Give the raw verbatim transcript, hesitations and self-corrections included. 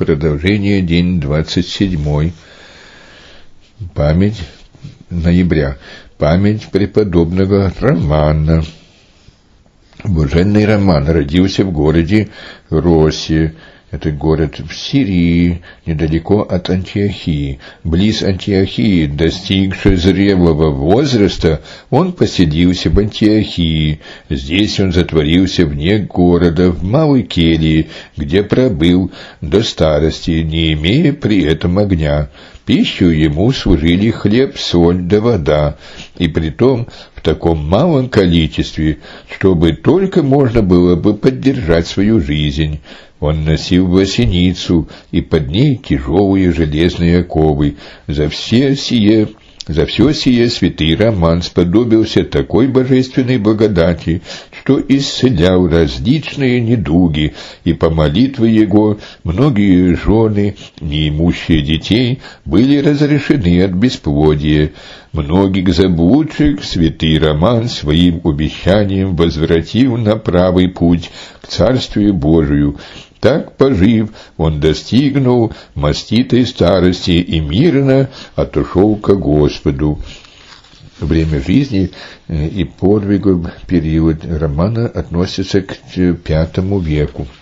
продолжение, день двадцать седьмой. Память ноября. Память преподобного Романа. Блаженный Роман родился в городе Росе. Это город в Сирии, недалеко от Антиохии. Близ Антиохии, достигший зрелого возраста, он поселился в Антиохии. Здесь он затворился вне города, в малой келье, где пробыл до старости, не имея при этом огня. Пищу ему служили хлеб, соль да вода, и притом в таком малом количестве, чтобы только можно было бы поддержать свою жизнь. Он носил власеницу, и под ней тяжелые железные оковы. За все сие, за все сие святый Роман сподобился такой божественной благодати, что исцелял различные недуги, и по молитве его многие жены, не имущие детей, были разрешены от бесплодия. Многих заблудших святый Роман своим обещанием возвратил на правый путь к Царствию Божию. Так, пожив, он достигнул маститой старости и мирно отошел ко Господу. Время жизни и подвигов период Романа относится к пятому веку.